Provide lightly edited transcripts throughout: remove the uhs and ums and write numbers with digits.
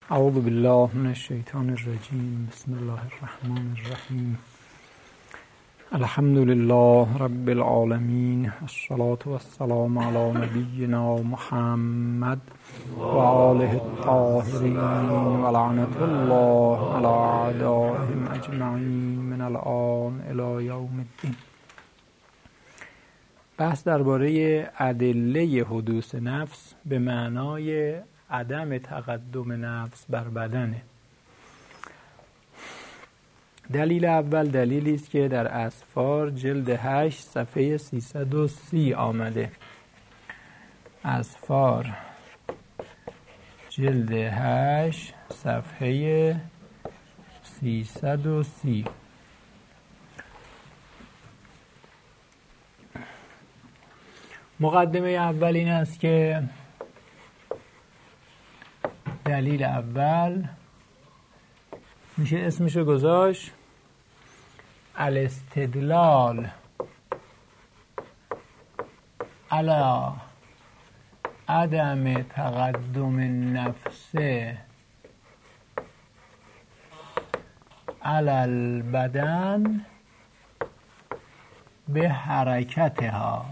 اعوذ بالله من الشیطان الرجیم. بسم الله الرحمن الرحیم. الحمد لله رب العالمین، الصلاة والسلام علی نبینا محمد و آله الطاهرین و لعنة الله علی اعدائهم اجمعین من الآن الی یوم الدین. بحث درباره ادله حدوث نفس به معنای عدم تقدم نفس بر بدنه. دلیل اول دلیلی است که در اسفار جلد 8 صفحه 330 آمده. اسفار جلد 8 صفحه 330. مقدمه اول این است که دلیل اول میشه اسمشو گذاشت الاستدلال علی عدم تقدم النفس علی البدن به حرکتها.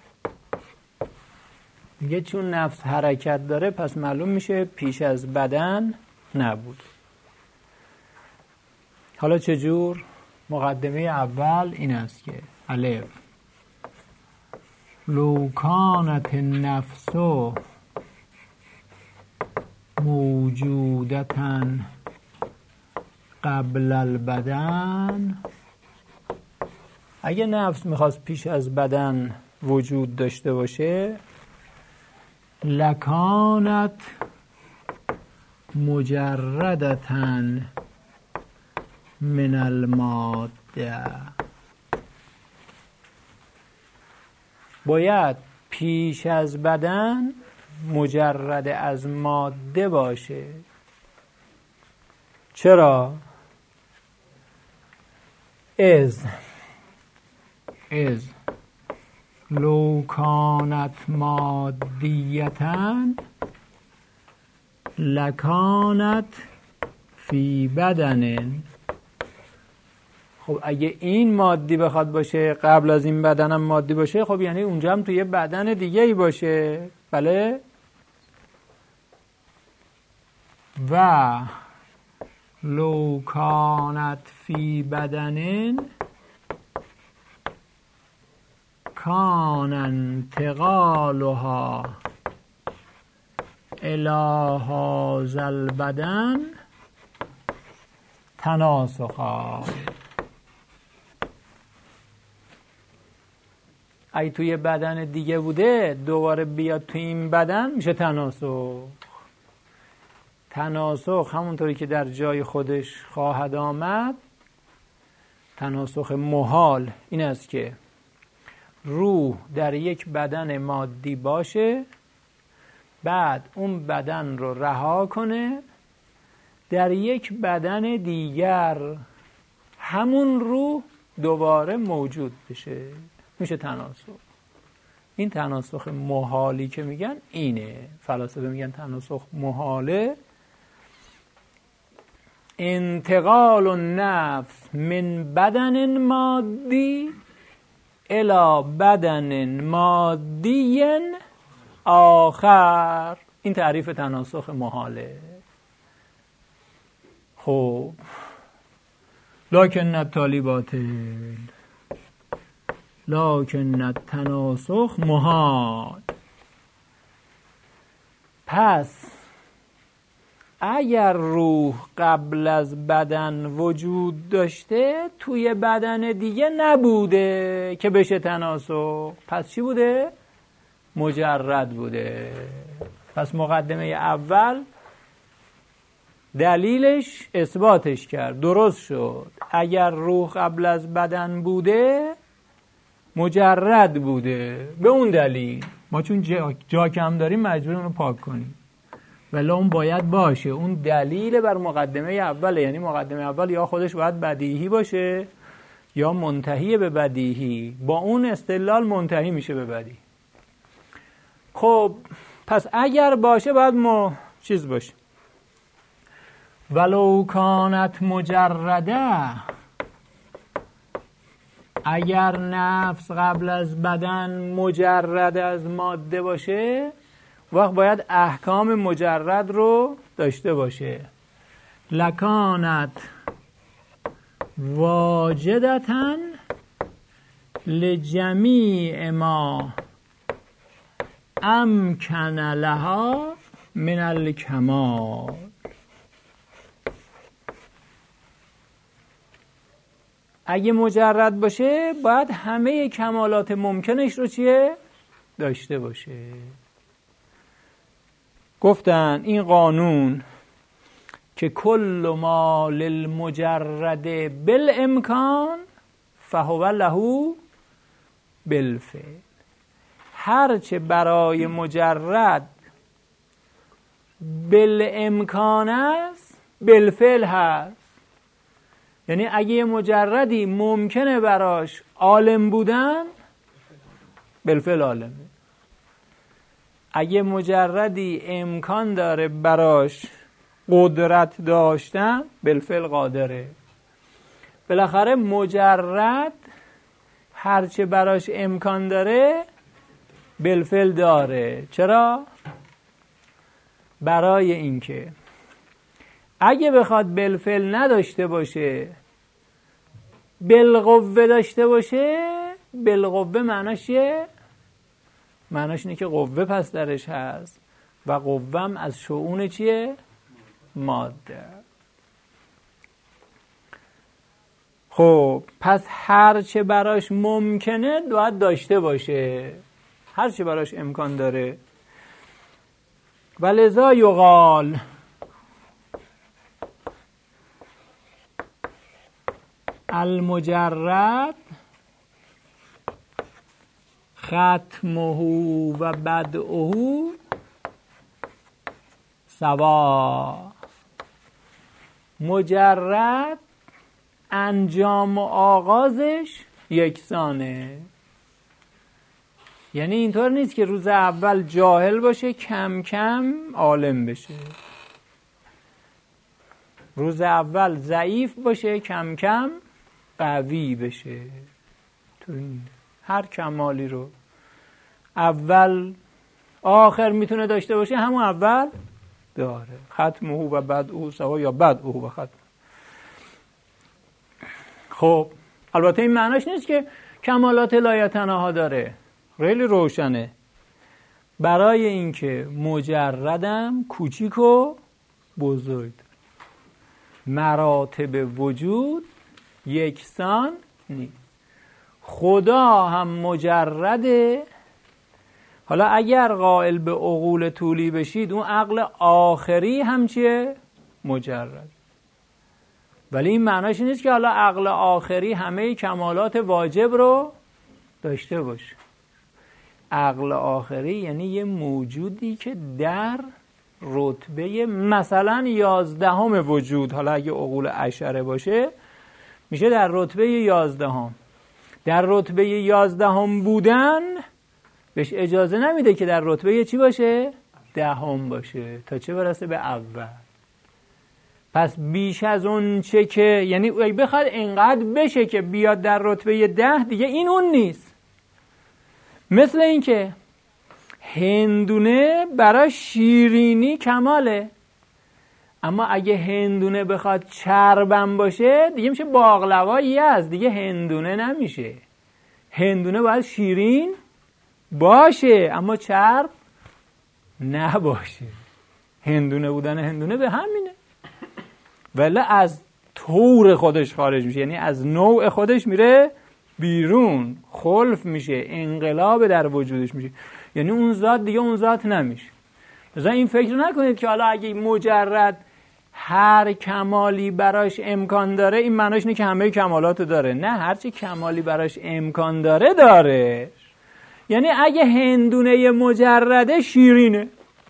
میگه چون نفس حرکت داره پس معلوم میشه پیش از بدن نبود. حالا چجور؟ مقدمه اول این است که الف لو کانت النفس موجودتا قبل البدن، اگه نفس میخواست پیش از بدن وجود داشته باشه لکانت مجردتا من الماده، باید پیش از بدن مجرد از ماده باشه. چرا؟ از لو کانت مادیتا لکانت فی بدن. خب اگه این مادی بخواد باشه قبل از این بدن هم مادی باشه، خب یعنی اونجا هم توی یه بدن دیگه ای باشه. بله؟ و لو کانت فی بدن کان انتقالها الی هذا البدن تناسخا. اگه توی بدن دیگه بوده دوباره بیاد توی این بدن میشه تناسخ. تناسخ همونطوری که در جای خودش خواهد آمد، تناسخ محال این است که روح در یک بدن مادی باشه، بعد اون بدن رو رها کنه، در یک بدن دیگر همون روح دوباره موجود بشه، میشه تناسخ. این تناسخ محالی که میگن اینه، فلاسفه میگن تناسخ محاله. انتقال النفس من بدن مادی الی بدن مادی آخر. این تعریف تناسخ محاله. خب لکن التالی باطل، لکن التناسخ محال. پس اگر روح قبل از بدن وجود داشته توی بدن دیگه نبوده که بشه تناسخ، پس چی بوده؟ مجرد بوده. پس مقدمه اول دلیلش اثباتش کرد، درست شد. اگر روح قبل از بدن بوده مجرد بوده. به اون دلیل ما چون جا کم داریم مجبوریم اونو پاک کنیم، ولی اون باید باشه. اون دلیل بر مقدمه اوله. یعنی مقدمه اول یا خودش باید بدیهی باشه یا منتهی به بدیهی. با اون استدلال منتهی میشه به بدیهی. خب پس اگر باشه باید ما چیز باشه، ولو کانت مجرده، اگر نفس قبل از بدن مجرد از ماده باشه وقت باید احکام مجرد رو داشته باشه. لکانت واجدتن لجمیع ما امکن لها من الکمال. اگه مجرد باشه باید همه کمالات ممکنش رو چیه؟ داشته باشه. گفتن این قانون که کل ما للمجرد بالامکان فهو له بالفعل، هرچه برای مجرد بالامکان است بالفعل هست. یعنی اگه یه مجردی ممکنه براش عالم بودن بالفعل عالمه، اگه مجردی امکان داره براش قدرت داشتن بالفعل قادره. بالاخره مجرد هرچه براش امکان داره بالفعل داره. چرا؟ برای اینکه اگه بخواد بالفعل نداشته باشه بالقوه داشته باشه، بالقوه معناش چیه؟ معناش اینه که قوه پس درش هست و قوهم از شؤون چیه؟ ماده. خب پس هرچه براش ممکنه باید داشته باشه، هرچه براش امکان داره. ولذا یقال المجرد ختمه و بدءه سوا. مجرد انجام و آغازش یکسانه. یعنی اینطور نیست که روز اول جاهل باشه کم کم عالم بشه، روز اول ضعیف باشه کم کم قوی بشه. تو هر کمالی رو اول آخر میتونه داشته باشه، همون اول داره. ختمه و بدءه سوا یا بدءه و ختمه. خب البته این معناش نیست که کمالات لایتناها داره، خیلی روشنه. برای اینکه مجردم کوچیک و بزرگ، مراتب وجود یکسان نیست. خدا هم مجرده. حالا اگر قائل به عقول طولی بشید اون عقل آخری هم چیه؟ مجرد. ولی این معناش نیست که حالا عقل آخری همه کمالات واجب رو داشته باشه. عقل آخری یعنی یه موجودی که در رتبه مثلا 11 وجود، حالا اگه عقول اشعره باشه میشه در رتبه 11. در رتبه 11 بودن بهش اجازه نمیده که در رتبه چی باشه؟ 10 باشه تا چه برسه به اول. پس بیش از اون چه که یعنی بخواد انقدر بشه که بیاد در رتبه 10 دیگه این اون نیست. مثل این که هندونه برای شیرینی کماله، اما اگه هندونه بخواد چربم باشه دیگه میشه باقلوایی از دیگه هندونه نمیشه. هندونه باید شیرین باشه اما چرب نباشه. هندونه بودن هندونه به همینه، ولی از طور خودش خارج میشه، یعنی از نوع خودش میره بیرون، خلف میشه، انقلاب در وجودش میشه، یعنی اون ذات دیگه اون ذات نمیشه. مثلا این فکر نکنید که حالا اگه مجرد هر کمالی براش امکان داره این معناش اینه که همه کمالاتو داره. نه، هرچی کمالی براش امکان داره. یعنی اگه هندونه مجرده شیرینه،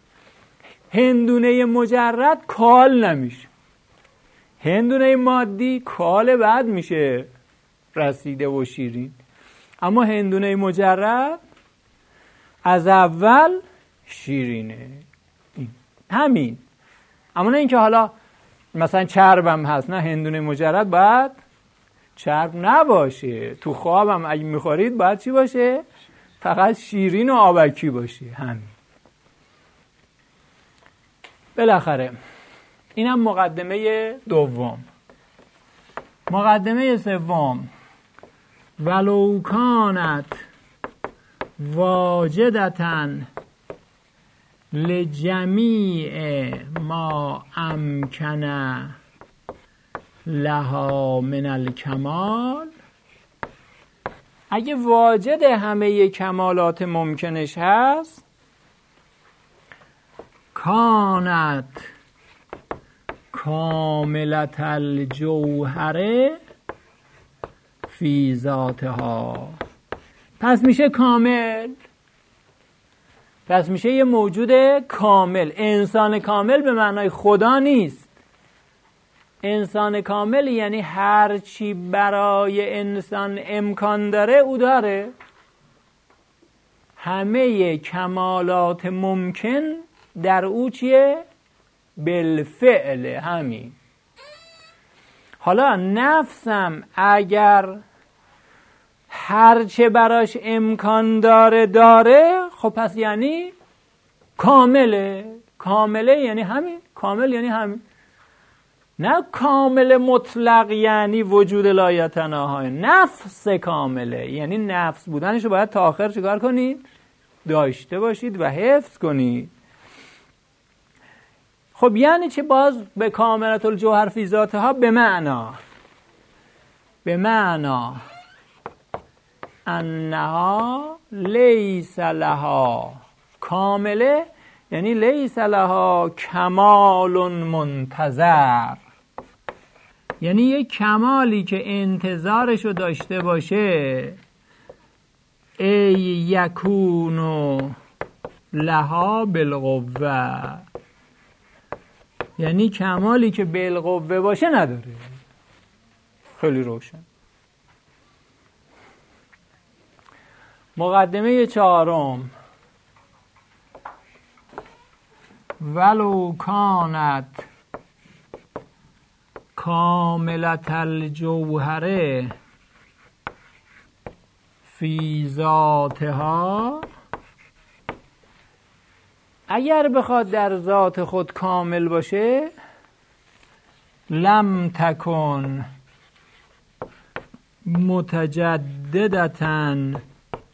هندونه مجرد کال نمیشه. هندونه مادی کال بعد میشه رسیده و شیرین، اما هندونه مجرد از اول شیرینه. همین. اما نه اینکه حالا مثلا چربم هست، نه هندونه مجرد باید چرب نباشه. تو خوابم اگه میخورید باید چی باشه؟ فقط شیرین و آبکی باشه. همین. بالاخره اینم مقدمه دوم. مقدمه سوم، ولو کانت واجدتن لجمیع ما امکن لها من الکمال، اگه واجد همه کمالات ممکنش هست، کانت کاملت الجوهره فی ذاتها، پس میشه کامل، پس میشه یه موجود کامل. انسان کامل به معنای خدا نیست. انسان کامل یعنی هر چی برای انسان امکان داره او داره. همه کمالات ممکن در او چیه؟ بالفعل. همین. حالا نفسم اگر هر چه براش امکان داره، خب پس یعنی کامله. کامله یعنی همین. کامل یعنی همین. نه کامل مطلق یعنی وجود لایتناهای. نفس کامله یعنی نفس بودنشو باید تا آخر چیکار کنید؟ داشته باشید و حفظ کنید. خب یعنی چه باز به کاملت الجوهر فی ذاتها؟ به معنا انها لیس لها، کامله یعنی لیس لها کمال منتظر، یعنی یک کمالی که انتظارشو داشته باشه. ای یکونو لها بالقوه، یعنی کمالی که بالقوه باشه نداره. خیلی روشن. مقدمه چهارم، ولو کانت کاملت الجوهره فی ذاتها، اگر بخواد در ذات خود کامل باشه، لم تکن متجددتن،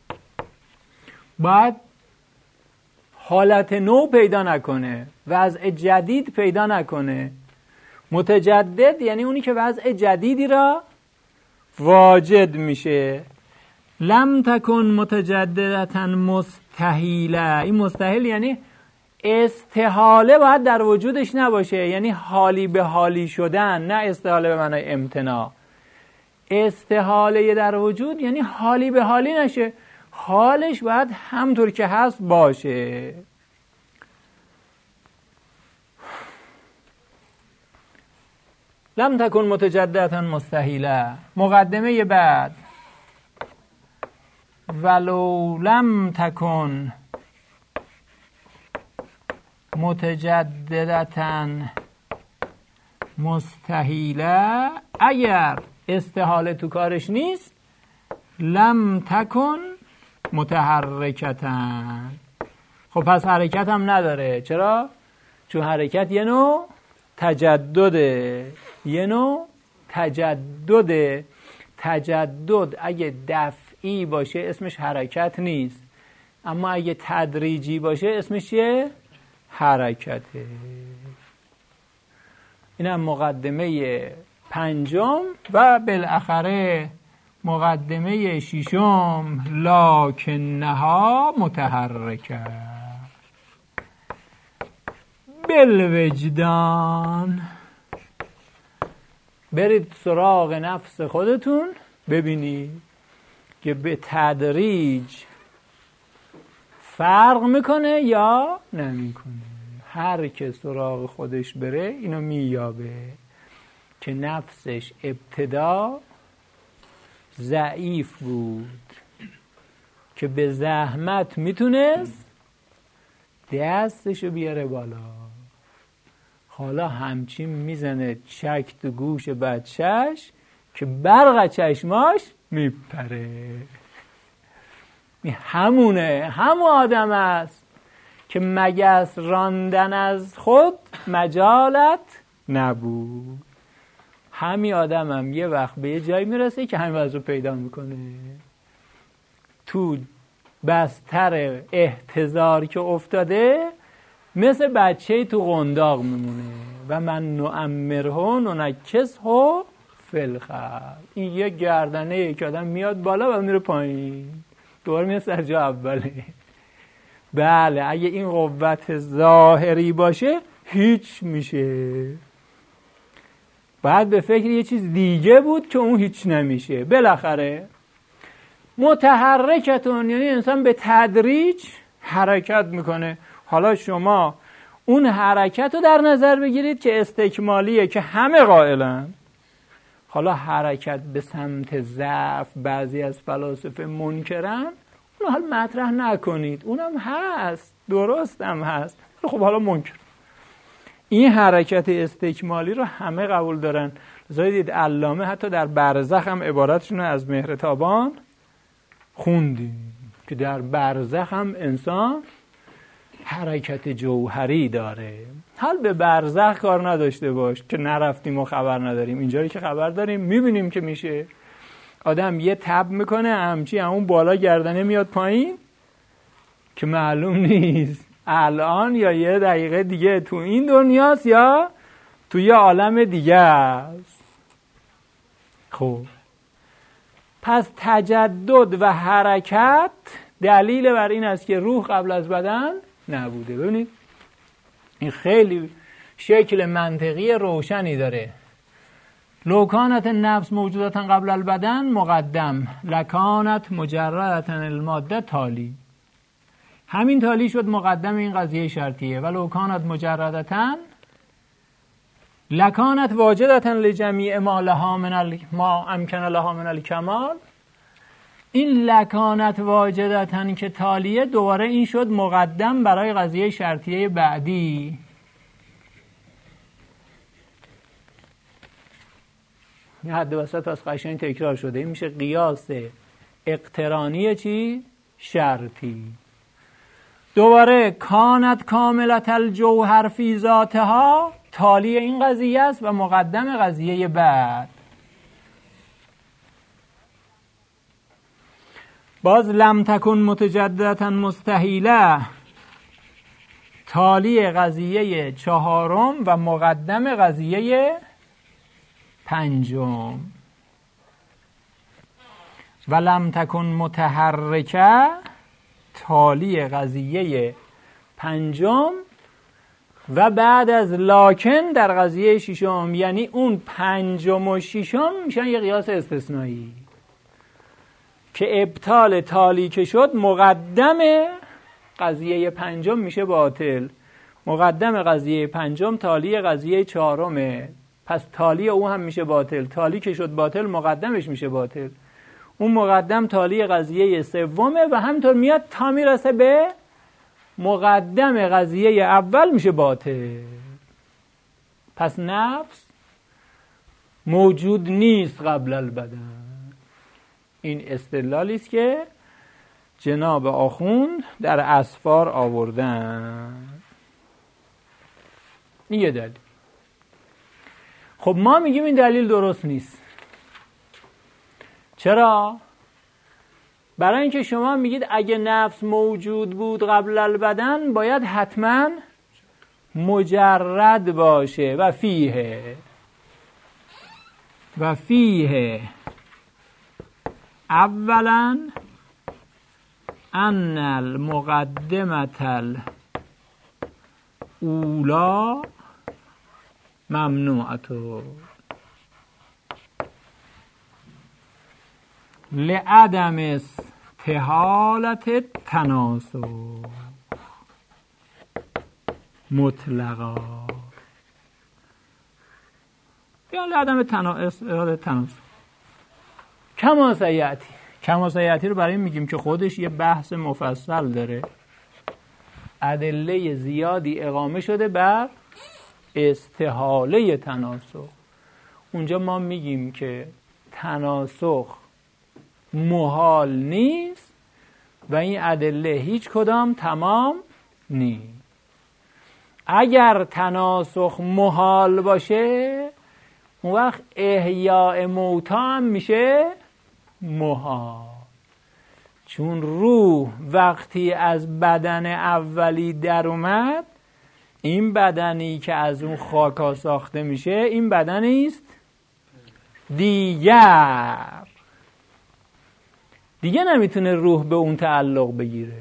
باید حالت نو پیدا نکنه، وضع جدید پیدا نکنه. متجدد یعنی اونی که وضع جدیدی را واجد میشه. لم تکن متجددتن مستحیله، این مستحیل یعنی استحاله باید در وجودش نباشه، یعنی حالی به حالی شدن، نه استحاله به معنای امتناع. استحاله در وجود یعنی حالی به حالی نشه، حالش باید همطور که هست باشه. لم تکن متجددتن مستحیله. مقدمه بعد، ولو لم تکن متجددتن مستحیله، اگر استحاله تو کارش نیست، لم تکن متحرکتن، خب پس حرکت هم نداره. چرا؟ چون حرکت یه نوع تجدده. تجدد اگه دفعی باشه اسمش حرکت نیست، اما اگه تدریجی باشه اسمش چیه؟ حرکته. اینم مقدمه پنجم و بالاخره مقدمه ششم، لکنها متحرکه بالوجدان. برید سراغ نفس خودتون ببینید که به تدریج فرق میکنه یا نمیکنه. هر که سراغ خودش بره اینو مییابه که نفسش ابتدا ضعیف بود، که به زحمت میتونست دستشو بیاره بالا. حالا همچین میزنه چک تو گوش بچهش که برق چشماش میپره. همونه، همون آدم است که مگس راندن از خود مجالت نبود. همین آدم هم یه وقت به یه جایی میرسه که همین وضع رو پیدا میکنه، تو بستر احتضار که افتاده مثل بچه تو قنداق میمونه. و من نعمره ننکسه فی الخلق. این یه گردنه که آدم میاد بالا و میره پایین، دوباره میاد سر جا اوله. بله اگه این قوت ظاهری باشه هیچ میشه، بعد به فکر یه چیز دیگه بود که اون هیچ نمیشه. بالاخره متحرکتون، یعنی انسان به تدریج حرکت میکنه. حالا شما اون حرکت رو در نظر بگیرید که استکمالیه که همه قائلن. حالا حرکت به سمت ضعف بعضی از فلاسفه منکرن، اون حال مطرح نکنید، اونم هست، درست هم هست، خب حالا منکر. این حرکت استکمالی رو همه قبول دارن. زایدید علامه حتی در برزخ هم عبارتشون از مهر تابان خوندیم که در برزخ هم انسان حرکت جوهری داره. حال به برزخ کار نداشته باش که نرفتیم و خبر نداریم، اینجایی که خبر داریم میبینیم که میشه. آدم یه تب میکنه همچی همون بالا گردنه میاد پایین که معلوم نیست الان یا یه دقیقه دیگه تو این دنیاست یا تو یه عالم دیگه است. خب پس تجدد و حرکت دلیل بر این است که روح قبل از بدن نبوده. ببینید این خیلی شکل منطقی روشنی داره. لو کانت النفس موجودتا قبل البدن مقدم لکانت مجردتا الماده تالی. همین تالی شد مقدم این قضیه شرطیه. ولو کانت مجردتا لکانت واجدتا لجمیع ما امکن لها من الکمال. این لکانت واجدتا که تالیه دوباره این شد مقدم برای قضیه شرطیه بعدی. این حد وسط از قشنگ تکرار شده. این میشه قیاس اقترانی چی؟ شرطی. دوباره کانت کاملت الجوهر فی ذاتها تالی این قضیه است و مقدم قضیه بعد. باز لم تکن متجددتا مستحیله تالی قضیه چهارم و مقدم قضیه پنجم. و لم تکن متحرکه تالی قضیه پنجم و بعد از لاکن در قضیه ششم. یعنی اون پنجم و ششم میشن یه قیاس استثنایی که ابطال تالی که شد مقدم قضیه پنجم میشه باطل. مقدم قضیه پنجم تالی قضیه چهارمه، پس تالی او هم میشه باطل. تالی که شد باطل مقدمش میشه باطل. اون مقدم تالی قضیه سومه و همینطور میاد تا میرسه به مقدم قضیه اول میشه باطل. پس نفس موجود نیست قبل البدن. این استدلالی است که جناب آخوند در اسفار آوردن. این یه دلیل. خب ما میگیم این دلیل درست نیست. چرا؟ برای اینکه شما میگید اگه نفس موجود بود قبل البدن باید حتما مجرد باشه و فیه اولا ان المقدمت الاولا ممنوعتو لعدم استحالت تناسب مطلقا، یا لعدم استحالت تناسب. کما سیاتی رو برای این میگیم که خودش یه بحث مفصل داره، ادله زیادی اقامه شده بر استحاله تناسخ. اونجا ما میگیم که تناسخ محال نیست و این ادله هیچ کدام تمام نیست. اگر تناسخ محال باشه اون وقت احیاء موتی هم میشه محال، چون روح وقتی از بدن اولی در اومد، این بدنی که از اون خاکا ساخته میشه این بدنی است دیگه نمیتونه روح به اون تعلق بگیره.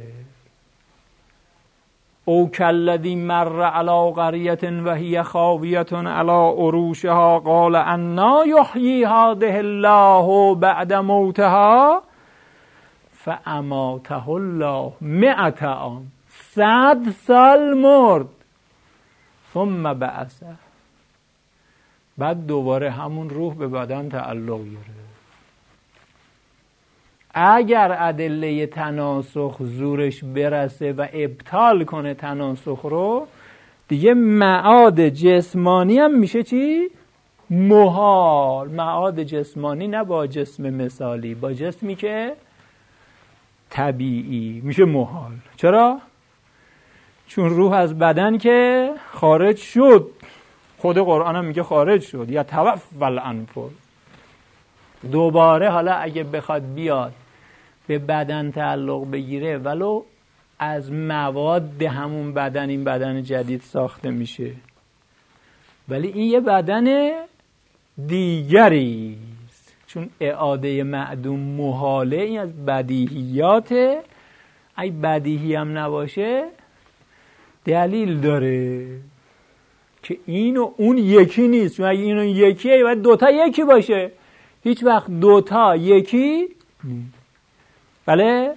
او کالذی مر علی قریة و هی خاویة علی عروشها قال انا یحیی هذه الله بعد موتها فاماته الله 100 عام، 100 سال مرد، ثم بعثه، بعد دوباره همون روح به بدن تعلق گرفت. اگر ادله تناسخ زورش برسه و ابطال کنه تناسخ رو، دیگه معاد جسمانی هم میشه چی؟ محال. معاد جسمانی نه با جسم مثالی، با جسمی که طبیعی میشه محال. چرا؟ چون روح از بدن که خارج شد، خود قرآن هم میگه خارج شد، یا توفی الانفس. دوباره حالا اگه بخواد بیاد به بدن تعلق بگیره، ولو از مواد همون بدن این بدن جدید ساخته میشه، ولی این یه بدن دیگری است، چون اعاده معدوم محاله. این از بدیهیاته. اگه بدیهی هم نباشه دلیل داره که این و اون یکی نیست، چون اگه این و یکیه باید دوتا یکی باشه، هیچ وقت دوتا یکی نیست. بله؟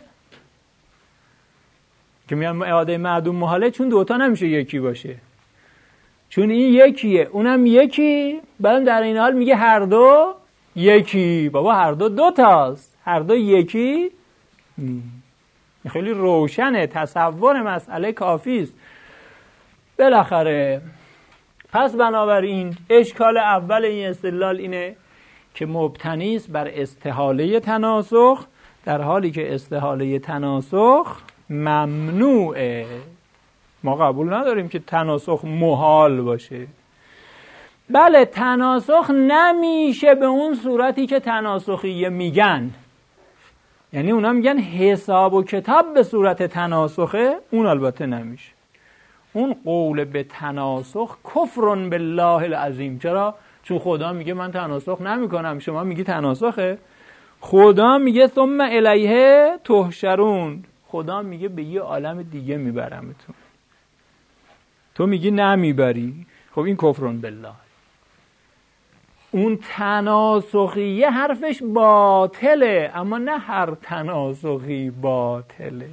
که میان اعاده معدوم محاله، چون دوتا نمیشه یکی باشه، چون این یکیه اونم یکی، بعدم در این حال میگه هر دو یکی. بابا هر دو دوتاست، هر دو یکی خیلی روشنه، تصور مسئله کافی است. بالاخره پس بنابراین اشکال اول این استدلال اینه که مبتنی است بر استحاله تناسخ، در حالی که استحاله تناسخ ممنوعه. ما قبول نداریم که تناسخ محال باشه. بله، تناسخ نمیشه به اون صورتی که تناسخیه میگن، یعنی اونا میگن حساب و کتاب به صورت تناسخه، اون البته نمیشه. اون قول به تناسخ کفر بالله العظیم. چرا؟ چون خدا میگه من تناسخ نمیکنم، شما میگی تناسخه. خدا میگه ثم الیه تحشرون، خدا میگه به یه عالم دیگه میبرمتون، تو میگی نمیبری. خب این کفر بالله. اون تناسخیه حرفش باطله، اما نه هر تناسخی باطله.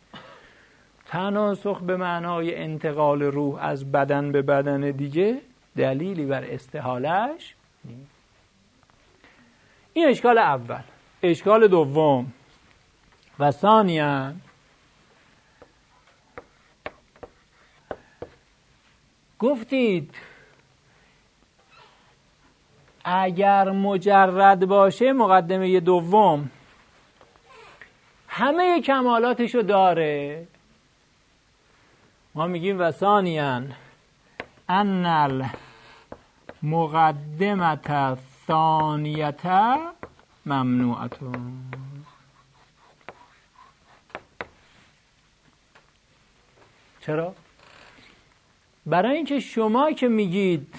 تناسخ به معنای انتقال روح از بدن به بدن دیگه دلیلی بر استحالهش نیست. این اشکال اول. اشکال دوم و ثانیاً گفتید اگر مجرد باشه، مقدمه دوم همه کمالاتشو داره. ما میگیم و ثانیاً ان المقدمه ثانیه ممنوعتون. چرا؟ برای اینکه شما که میگید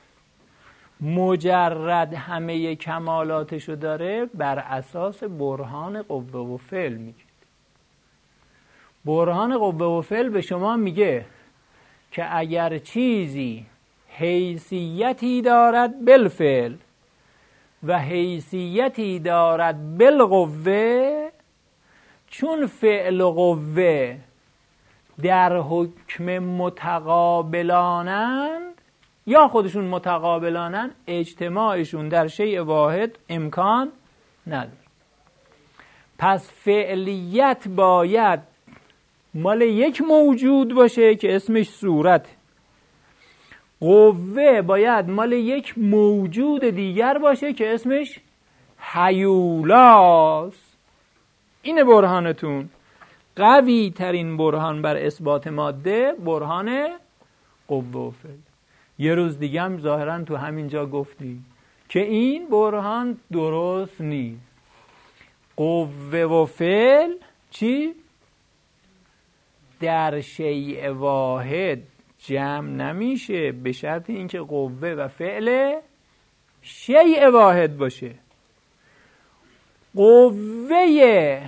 مجرد همه کمالاتشو داره، بر اساس برهان قوه و فعل میگید. برهان قوه و فعل به شما میگه که اگر چیزی حیثیتی دارد بالفعل و حیثیتی دارد بالقوه، چون فعل و قوه در حکم متقابلانند یا خودشون متقابلانند، اجتماعشون در شیء واحد امکان نداره. پس فعلیت باید مال یک موجود باشه که اسمش صورت، قوه باید مال یک موجود دیگر باشه که اسمش هیولاست. اینه برهانتون. قوی ترین برهان بر اثبات ماده برهان قوه و فعل. یه روز دیگه هم ظاهرا تو همینجا گفتی که این برهان درست نیست. قوه و فعل چی؟ در شیء واحد جمع نمیشه به شرط اینکه قوه و فعل شیء واحد باشه. قوه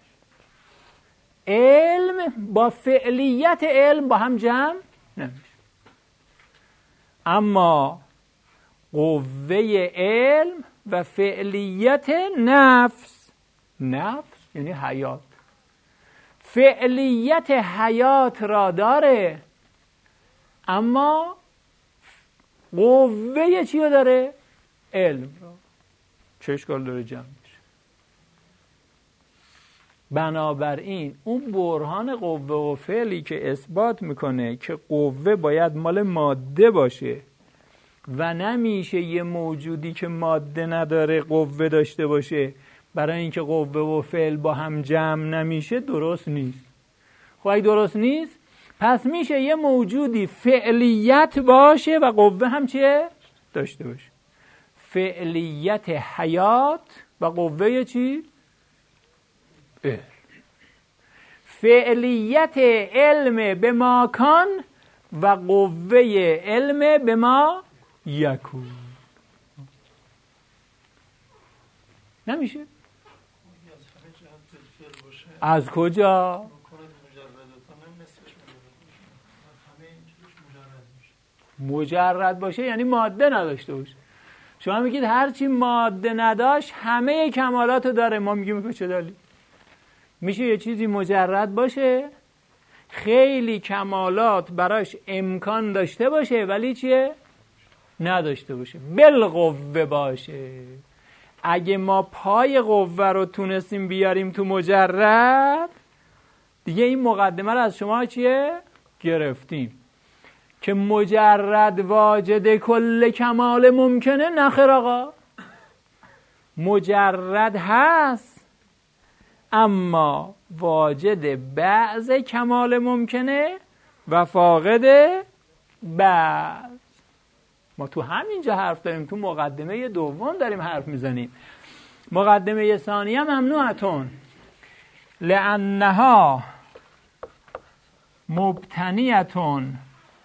علم با فعلیت علم با هم جمع نمیشه. اما قوه علم و فعلیت نفس یعنی حیات، فعلیت حیات را داره اما قوه چی رو داره؟ علم را. چه اشکال داره جمع میشه؟ بنابراین اون برهان قوه و فعلی که اثبات میکنه که قوه باید مال ماده باشه و نمیشه یه موجودی که ماده نداره قوه داشته باشه، برای اینکه قوه و فعل با هم جمع نمیشه، درست نیست. خب اگه درست نیست پس میشه یه موجودی فعلیت باشه و قوه هم چیه؟ داشته باشه. فعلیت حیات و قوه چی؟ علم. فعلیت علم به ما کان و قوه علم به ما یکون. نمیشه. از کجا؟ مجرد باشه یعنی ماده نداشته باشه. شما میگید هرچی ماده نداشت همه کمالاتو داره، ما میگیم به چه دلیل؟ میشه یه چیزی مجرد باشه خیلی کمالات براش امکان داشته باشه ولی چیه؟ نداشته باشه. بالقوه باشه. اگه ما پای قوه رو تونستیم بیاریم تو مجرد، دیگه این مقدمه رو از شما چیه؟ گرفتیم که مجرد واجد کل کمال ممکنه. نخیر آقا، مجرد هست اما واجد بعض کمال ممکنه و فاقد بعض. ما تو همینجا حرف داریم، تو مقدمه دوم داریم حرف میزنیم. مقدمه ثانیه ممنوعتون لأنها مبتنیتون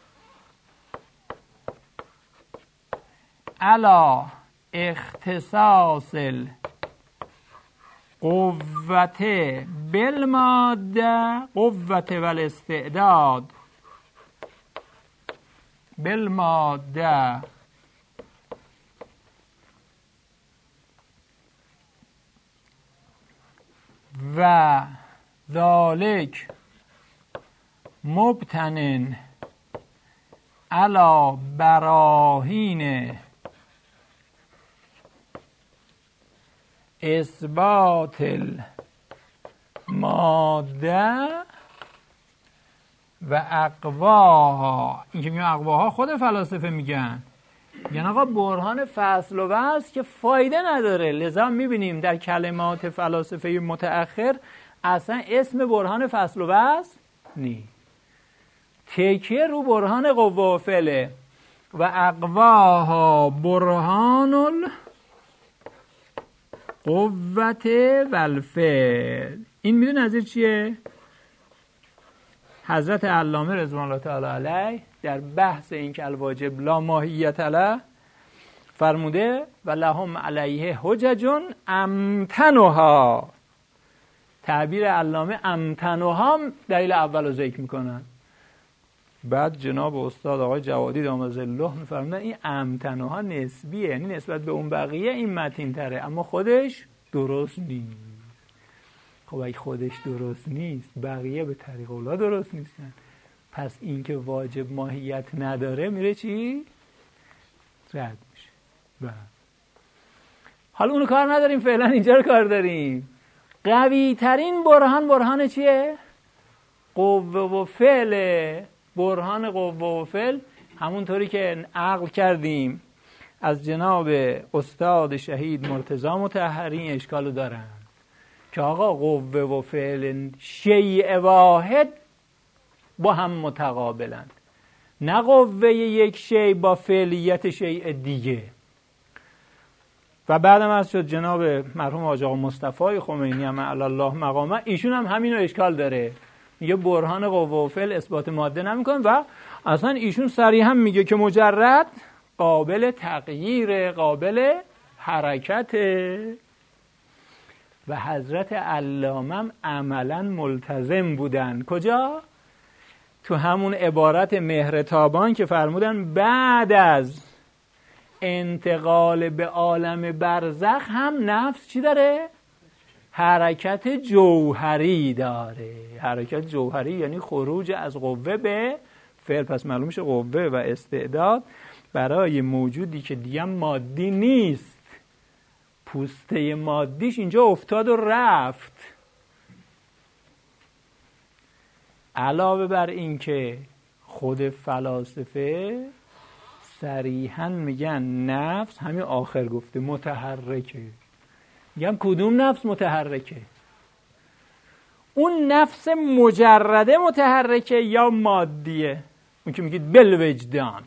علی اختصاص القوة بالماده، قوة والاستعداد بالماده و ذالک مبتن علی براهین اثبات الماده و اقواها. این که میگن اقواها خود فلاسفه میگن آقا برهان فصل و بحث که فایده نداره. لذا میبینیم در کلمات فلاسفه متأخر اصلا اسم برهان فصل و بحث نیست، تکیه رو برهان قوه و فعله. و اقواها برهان القوة والفعل. این میدون نظیر چیه؟ حضرت علامه رضوان الله تعالی علیه در بحث این که الواجب لا ماهیت له فرموده و لهم علیه حجج امتنها. تعبیر علامه امتنها دلیل اول رو ذکر میکنن. بعد جناب استاد آقای جوادی داماد ظله میفرمودن این امتنها نسبیه، یعنی نسبت به اون بقیه این متین تره اما خودش درست نیست. خب اگه خودش درست نیست بقیه به طریق اولا درست نیستن، پس این که واجب ماهیت نداره میره چی؟ رد میشه. حالا اونو کار نداریم، فعلا اینجا رو کار داریم. قوی ترین برهان چیه؟ قوه و فعل. برهان قوه و فعل همونطوری که عقل کردیم از جناب استاد شهید مرتضی مطهری این اشکالو دارن که آقا قوه و فعل شیء واحد با هم متقابلند، نه قوه یک شیء با فعلیت شیء دیگه. و بعدم از شد جناب مرحوم حاج آقا مصطفی خمینی هم علی الله مقامه، ایشون هم همینو اشکال داره، میگه برهان قوه و فعل اثبات ماده نمیکنه و اصلا ایشون صریحا میگه که مجرد قابل تغییر، قابل حرکت. و حضرت علامه عملا ملتزم بودن کجا؟ تو همون عبارت مهرتابان که فرمودن بعد از انتقال به عالم برزخ هم نفس چی داره؟ حرکت جوهری داره. حرکت جوهری یعنی خروج از قوه به فعل. پس معلوم میشه قوه و استعداد برای موجودی که دیگه مادی نیست، پوسته مادیش اینجا افتاد و رفت. علاوه بر این که خود فلاسفه صریحاً میگن نفس، همین آخر گفته متحرکه. میگن کدوم نفس متحرکه؟ اون نفس مجرده متحرکه یا مادیه؟ اون که میگید بالوجدان.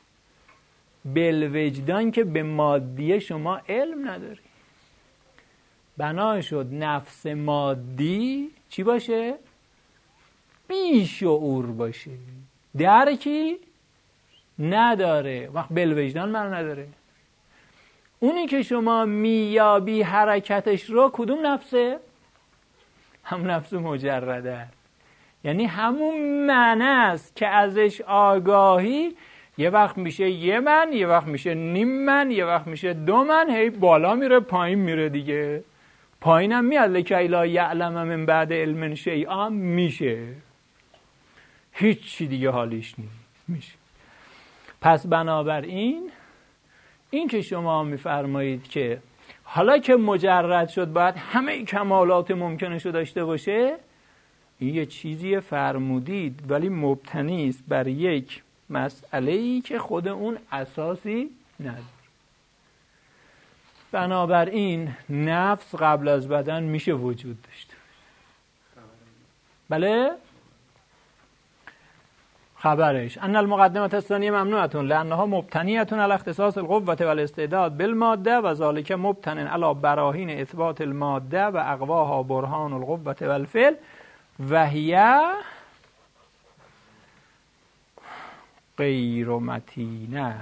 بالوجدان که به مادیه شما علم نداری. بنا شد نفس مادی چی باشه؟ بی شعور باشه، درکی نداره، وقت بالوجدان من نداره. اونی که شما میابی حرکتش رو کدوم نفسه؟ هم نفس مجرده، یعنی همون معنی است که ازش آگاهی یه وقت میشه یه من، یه وقت میشه نیم من، یه وقت میشه 2 من، هی بالا میره پایین میره دیگه. پایینم میاد لکی لا یعلم من بعد علم شیئا میشه، هیچی دیگه حالیش نیست میشه. پس بنابراین این که شما میفرمایید که حالا که مجرد شد باید همه کمالات ممکنش رو داشته باشه، این یه چیزی فرمودید ولی مبتنی است بر یک مسئله‌ای که خود اون اساسی نداره. بنابراین نفس قبل از بدن میشه وجود داشته. بله؟ خبرش ان المقدمه الثانیه ممنوعه لانها مبتنیه علی اختصاص القوه والاستعداد بالماده و ذلك مبتن علی براهین اثبات الماده و اقواها برهان القوه والفعل و هي غیر متینه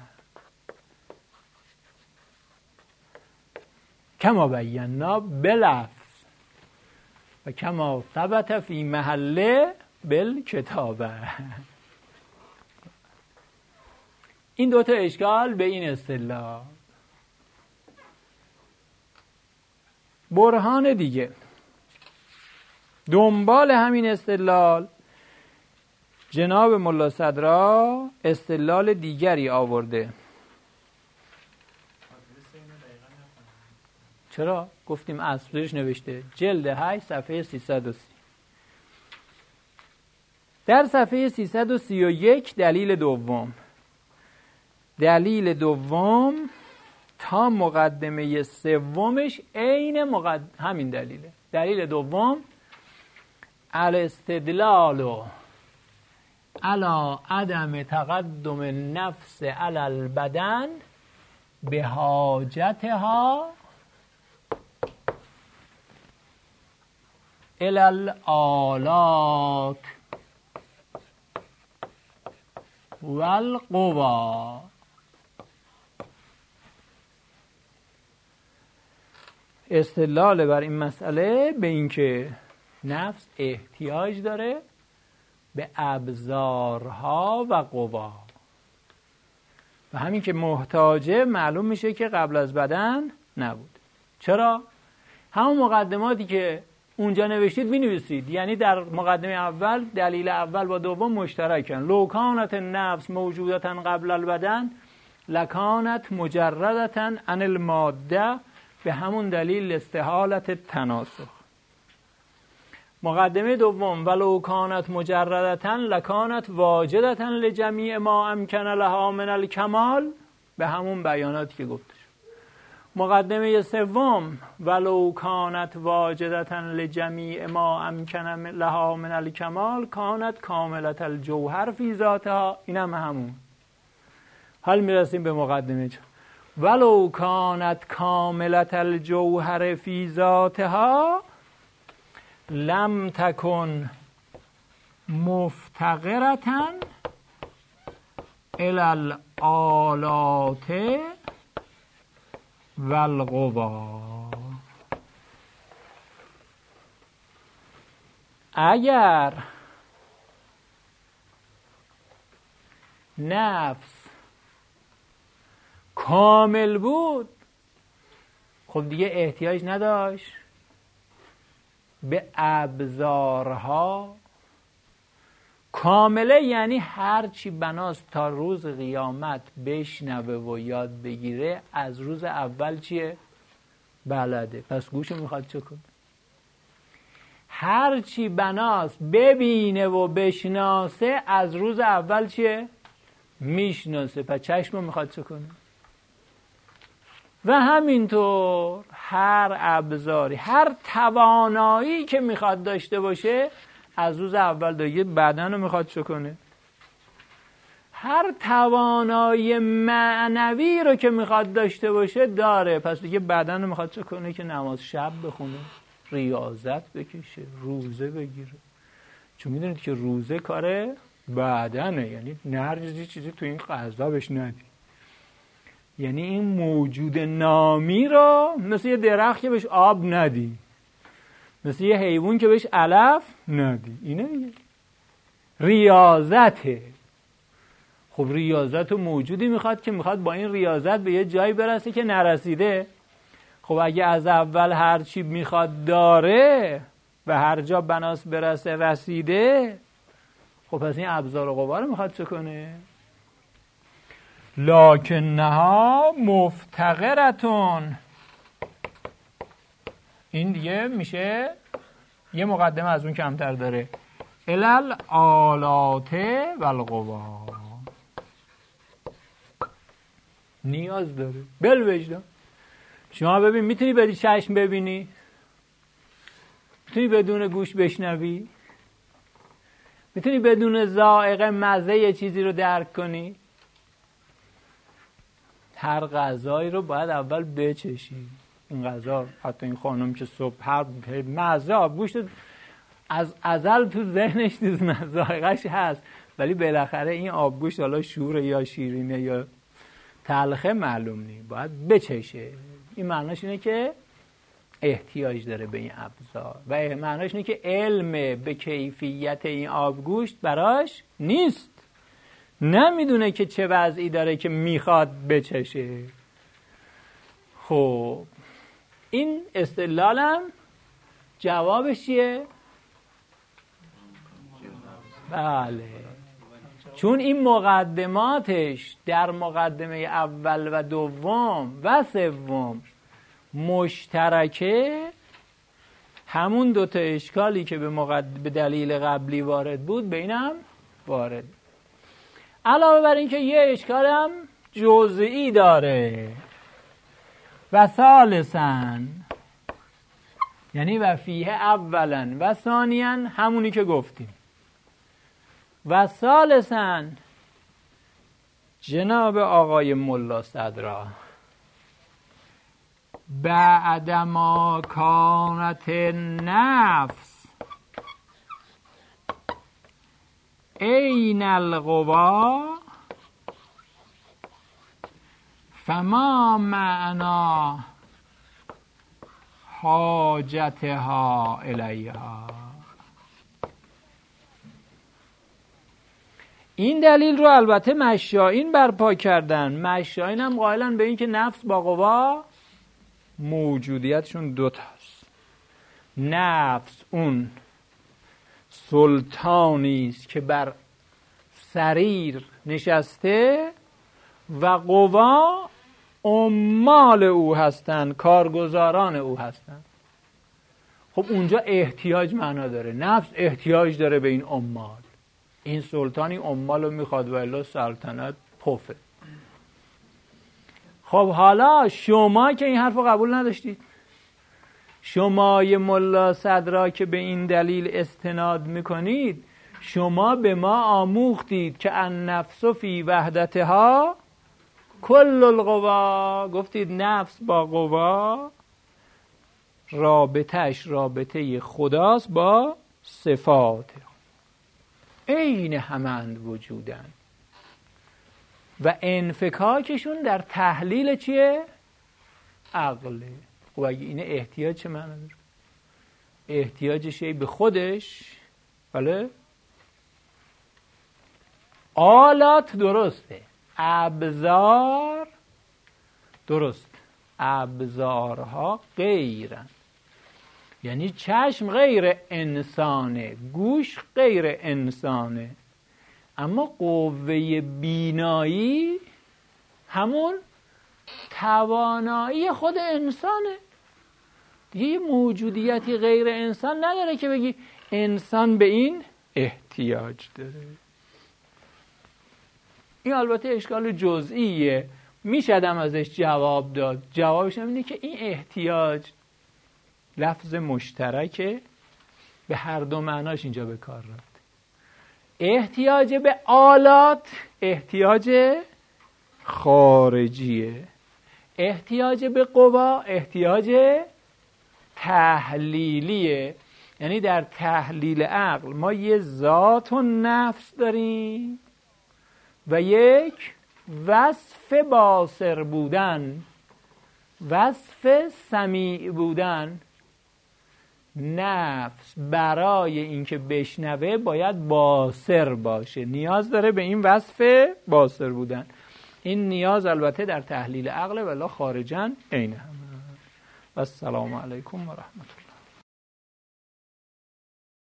کما بینا بلفظ و کما ثبت فی محله بالکتابه. این دوتا اشکال به این اصطلاح. برهان دیگه دنبال همین استدلال جناب ملا صدرا استدلال دیگری آورده. چرا؟ گفتیم اصلش نوشته جلد 8 صفحه 330. در صفحه 331 دلیل دوم. دلیل دوم تا مقدمه سومش عین همین دلیله. دلیل دوم الاستدلال علی عدم تقدم النفس علی البدن به حاجتها الی الآلات والقوا. استدلال بر این مسئله به این که نفس احتیاج داره به ابزارها و قوا و همین که محتاجه معلوم میشه که قبل از بدن نبود. چرا؟ همون مقدماتی که اونجا نوشتید بنویسید. یعنی در مقدمه اول دلیل اول با دوم مشترکن. لو کانت النفس موجودتا قبل البدن لکانت مجردتا عن الماده، به همون دلیل استحالت تناسخ. مقدمه دوم ولو کانت مجردتن لکانت واجدتن لجمیع ما امکن لها من الکمال، به همون بیاناتی که گفته شد. مقدمه سوم ولو کانت واجدتن لجمیع ما امکن لها من الکمال کانت کاملة الجوهر فی ذاتها، این هم همون. حال میرسیم به مقدمه چه؟ ولو کانت کاملة الجوهر فی ذاتها لم تکن مفتقرة الی الآلات والقوا. اگر نفس کامل بود خب دیگه احتیاج نداشت به ابزارها. کامله یعنی هر چی بناست تا روز قیامت بشنوه و یاد بگیره از روز اول چیه؟ بلده. پس گوشو میخواد چه کنه؟ هر چی بناست ببینه و بشناسه از روز اول چیه؟ میشناسه. پس چشمو میخواد چه کنه؟ و همینطور هر ابزاری، هر توانایی که میخواد داشته باشه از روز اول دیگه بدن رو میخواد چه کنه؟ هر توانایی معنوی رو که میخواد داشته باشه داره. پس دیگه بدن رو میخواد چه کنه؟ که نماز شب بخونه، ریاضت بکشه، روزه بگیره. چون میدونید که روزه کار بدنه، یعنی نه هر چیزی تو این غذا بهش ندی. یعنی این موجود نامی رو مثل یه درخت که بهش آب ندی، مثل یه حیوان که بهش علف ندی. اینه ریاضته. خب ریاضت و موجودی میخواد که میخواد با این ریاضت به یه جایی برسه که نرسیده. خب اگه از اول هر چی میخواد داره و هر جا بناس برسه رسیده، خب پس این ابزار و قوا رو میخواد چه کنه؟ لکنها مفتقرتون. این دیگه میشه یه مقدمه از اون کمتر داره. الال آلات والقوا. نیاز داره بالوجدان. شما ببین میتونی بدی چشم ببینی؟ میتونی بدون گوش بشنوی؟ میتونی بدون ذائقه مزه یه چیزی رو درک کنی؟ هر غذایی رو باید اول بچشی. این غذا، حتی این خانم که صبح هر مزه آبگوشت از ازل تو ذهنش ذائقه‌اش هست، ولی بالاخره این آبگوشت حالا شوره یا شیرینه یا تلخه معلوم نیست، باید بچشه. این معناش اینه که احتیاج داره به این ابزار و معناش اینه که علم به کیفیت این آبگوشت براش نیست، نمیدونه که چه وضعی داره که میخواد بچشه. خب این استدلالم جوابش چیه؟ بله، چون این مقدماتش در مقدمه اول و دوم و سوم مشترکه، همون دوتا اشکالی که به دلیل قبلی وارد بود به اینم وارد. علاوه بر این که یه اشکال هم جزئی داره. و ثالثاً یعنی و فیه اولاً و ثانیاً همونی که گفتیم. و ثالثاً جناب آقای ملا صدرا بعدما کانت نفس این القوا فما معنا حاجتها الیها. این دلیل رو البته مشائین برپا کردن. مشائین هم قائلن به این که نفس با قوا موجودیتشون دوتاست. نفس اون سلطانی است که بر سریر نشسته و قوا عمال او هستند، کارگزاران او هستند. خب اونجا احتیاج معنا داره، نفس احتیاج داره به این اموال، این سلطان این اموال رو میخواد و الا سلطنت پفه. خب حالا شما که این حرف رو قبول نداشتید، شمای ملا صدرا که به این دلیل استناد میکنید، شما به ما آموختید که النفس فی وحدتها کل القوا، گفتید نفس با قوا رابطهش رابطه خداست با صفات، عین همند وجودن و انفکاکشون در تحلیل چیه؟ عقله. خب اگه اینه احتیاج چه معنی داره؟ احتیاجش به خودش، بله؟ آلات درسته، ابزار درست، ابزارها غیرن، یعنی چشم غیر انسانه، گوش غیر انسانه، اما قوه بینایی همون توانایی خود انسانه دیگه. یه موجودیتی غیر انسان نداره که بگی انسان به این احتیاج داره. این البته اشکال جزئیه، میشدم ازش جواب داد. جوابش اینه که این احتیاج لفظ مشترکه، به هر دو معناش اینجا به کار رفت. احتیاج به آلات احتیاج خارجیه، احتیاج به قوا احتیاج تحلیلیه. یعنی در تحلیل عقل ما یه ذات و نفس داریم و یک وصف باصر بودن، وصف سمیع بودن. نفس برای اینکه بشنوه باید باصر باشه، نیاز داره به این وصف باصر بودن. این نیاز البته در تحلیل عقل ولی خارجاً عین هم. و السلام علیکم و رحمت الله.